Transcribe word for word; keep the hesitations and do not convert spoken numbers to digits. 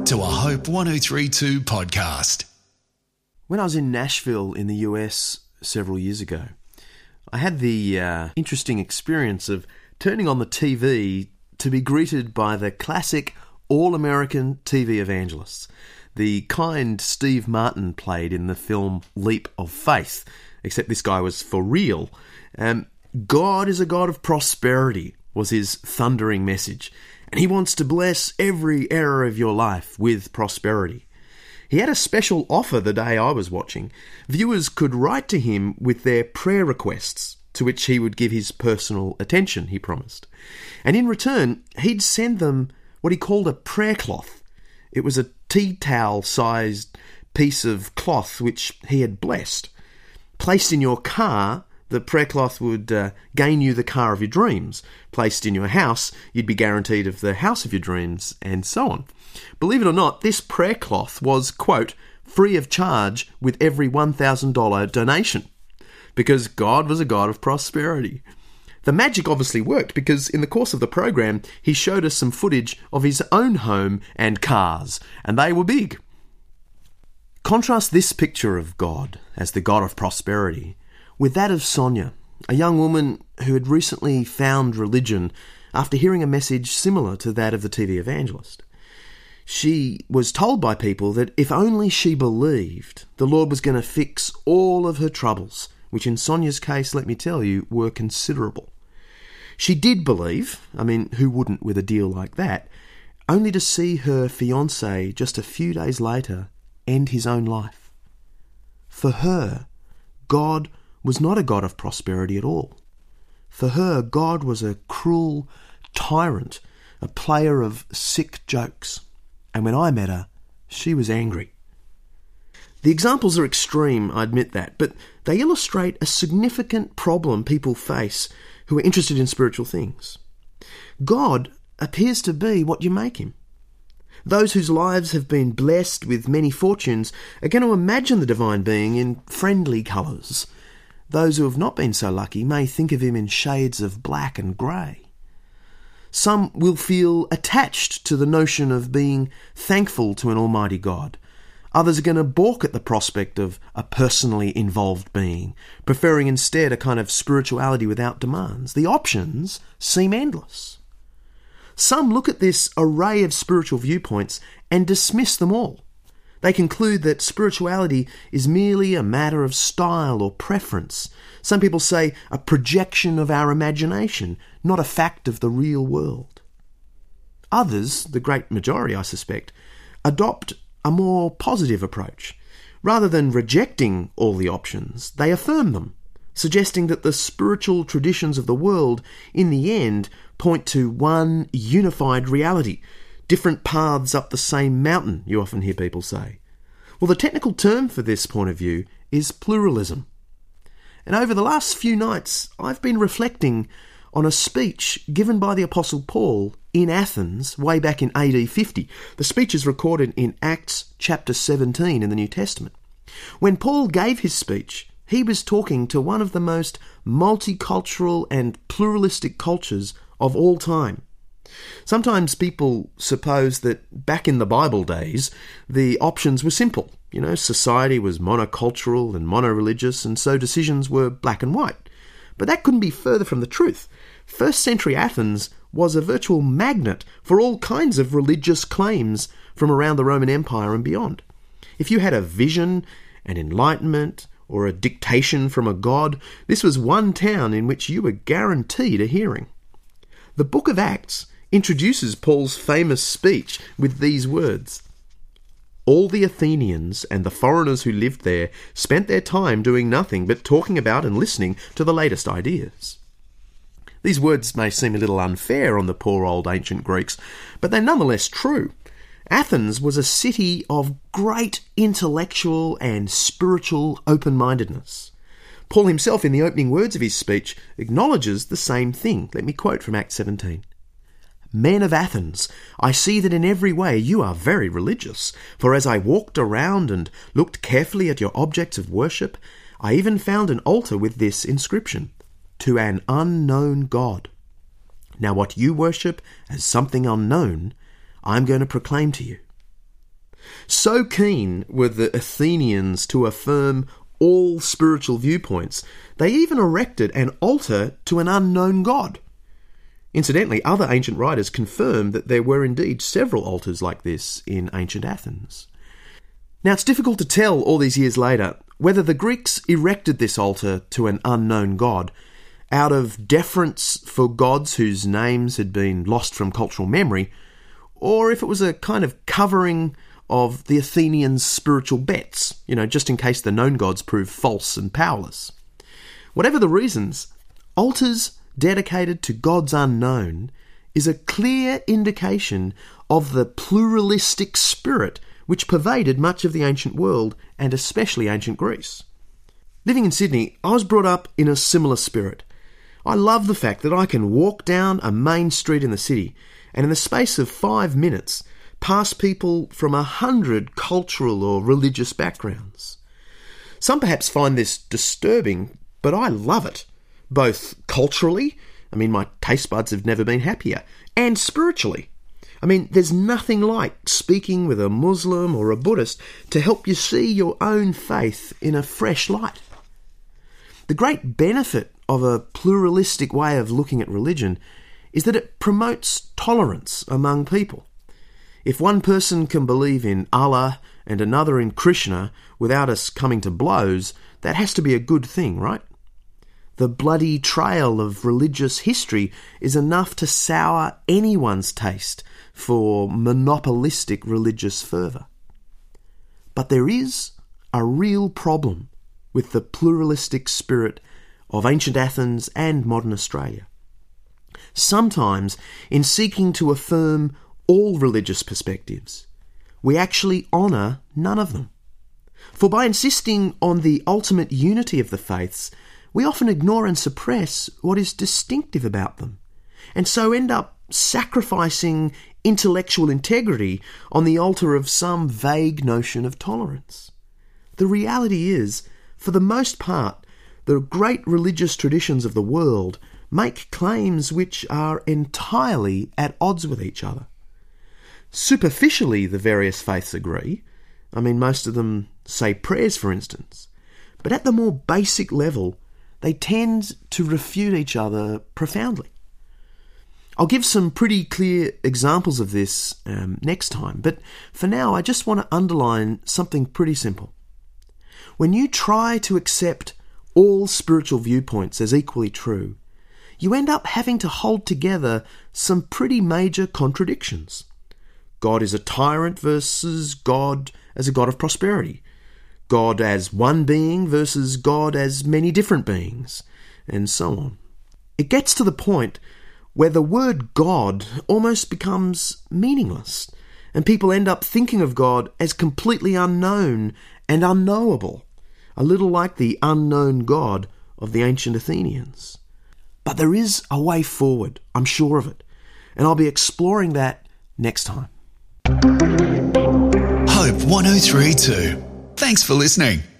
to a Hope one oh three point two podcast. When I was in Nashville in the U S several years ago, I had the uh, interesting experience of turning on the T V to be greeted by the classic all-American T V evangelists, the kind Steve Martin played in the film Leap of Faith, except this guy was for real. Um, God is a God of prosperity was his thundering message, and he wants to bless every area of your life with prosperity. He had a special offer the day I was watching. Viewers could write to him with their prayer requests, to which he would give his personal attention, he promised. And in return, he'd send them what he called a prayer cloth. It was a tea towel-sized piece of cloth which he had blessed. Placed in your car, the prayer cloth would uh, gain you the car of your dreams. Placed in your house, you'd be guaranteed of the house of your dreams, and so on. Believe it or not, this prayer cloth was, quote, free of charge with every one thousand dollars donation, because God was a God of prosperity. The magic obviously worked, because in the course of the program, he showed us some footage of his own home and cars, and they were big. Contrast this picture of God as the God of prosperity with that of Sonia, a young woman who had recently found religion after hearing a message similar to that of the T V evangelist. She was told by people that if only she believed, the Lord was going to fix all of her troubles, which in Sonia's case, let me tell you, were considerable. She did believe, I mean, who wouldn't with a deal like that, only to see her fiancé just a few days later end his own life. For her, God was not a God of prosperity at all. For her, God was a cruel tyrant, a player of sick jokes. And when I met her, she was angry. The examples are extreme, I admit that, but they illustrate a significant problem people face who are interested in spiritual things. God appears to be what you make him. Those whose lives have been blessed with many fortunes are going to imagine the divine being in friendly colours. Those who have not been so lucky may think of him in shades of black and grey. Some will feel attached to the notion of being thankful to an almighty God. Others are going to balk at the prospect of a personally involved being, preferring instead a kind of spirituality without demands. The options seem endless. Some look at this array of spiritual viewpoints and dismiss them all. They conclude that spirituality is merely a matter of style or preference. Some people say a projection of our imagination, not a fact of the real world. Others, the great majority I suspect, adopt a more positive approach. Rather than rejecting all the options, they affirm them, suggesting that the spiritual traditions of the world, in the end, point to one unified reality. Different paths up the same mountain, you often hear people say. Well, the technical term for this point of view is pluralism. And over the last few nights, I've been reflecting on a speech given by the Apostle Paul in Athens way back in A D fifty. The speech is recorded in Acts chapter seventeen in the New Testament. When Paul gave his speech, he was talking to one of the most multicultural and pluralistic cultures of all time. Sometimes people suppose that back in the Bible days, the options were simple. You know, society was monocultural and monoreligious, and so decisions were black and white. But that couldn't be further from the truth. First century Athens was a virtual magnet for all kinds of religious claims from around the Roman Empire and beyond. If you had a vision, an enlightenment, or a dictation from a god, this was one town in which you were guaranteed a hearing. The book of Acts introduces Paul's famous speech with these words: all the Athenians and the foreigners who lived there spent their time doing nothing but talking about and listening to the latest ideas. These words may seem a little unfair on the poor old ancient Greeks, but they're nonetheless true. Athens was a city of great intellectual and spiritual open-mindedness. Paul himself, in the opening words of his speech, acknowledges the same thing. Let me quote from Acts seventeen. Men of Athens, I see that in every way you are very religious, for as I walked around and looked carefully at your objects of worship, I even found an altar with this inscription, to an unknown God. Now what you worship as something unknown, I'm going to proclaim to you. So keen were the Athenians to affirm all spiritual viewpoints, they even erected an altar to an unknown god. Incidentally, other ancient writers confirm that there were indeed several altars like this in ancient Athens. Now, it's difficult to tell all these years later whether the Greeks erected this altar to an unknown god out of deference for gods whose names had been lost from cultural memory, or if it was a kind of covering of the Athenians' spiritual bets, you know, just in case the known gods proved false and powerless. Whatever the reasons, altars dedicated to gods unknown is a clear indication of the pluralistic spirit which pervaded much of the ancient world, and especially ancient Greece. Living in Sydney, I was brought up in a similar spirit. I love the fact that I can walk down a main street in the city and in the space of five minutes pass people from a hundred cultural or religious backgrounds. Some perhaps find this disturbing, but I love it, both culturally, I mean my taste buds have never been happier, and spiritually. I mean, there's nothing like speaking with a Muslim or a Buddhist to help you see your own faith in a fresh light. The great benefit of a pluralistic way of looking at religion is that it promotes tolerance among people. If one person can believe in Allah and another in Krishna without us coming to blows, that has to be a good thing, right? The bloody trail of religious history is enough to sour anyone's taste for monopolistic religious fervour. But there is a real problem with the pluralistic spirit of ancient Athens and modern Australia. Sometimes, in seeking to affirm all religious perspectives, we actually honour none of them. For by insisting on the ultimate unity of the faiths, we often ignore and suppress what is distinctive about them, and so end up sacrificing intellectual integrity on the altar of some vague notion of tolerance. The reality is, for the most part, the great religious traditions of the world make claims which are entirely at odds with each other. Superficially, the various faiths agree. I mean, most of them say prayers, for instance. But at the more basic level, they tend to refute each other profoundly. I'll give some pretty clear examples of this um, next time, but for now I just want to underline something pretty simple. When you try to accept all spiritual viewpoints as equally true, you end up having to hold together some pretty major contradictions. God is a tyrant versus God as a God of prosperity. God as one being versus God as many different beings, and so on. It gets to the point where the word God almost becomes meaningless, and people end up thinking of God as completely unknown and unknowable, a little like the unknown God of the ancient Athenians. But there is a way forward, I'm sure of it, and I'll be exploring that next time. Hope one oh three point two. Thanks for listening.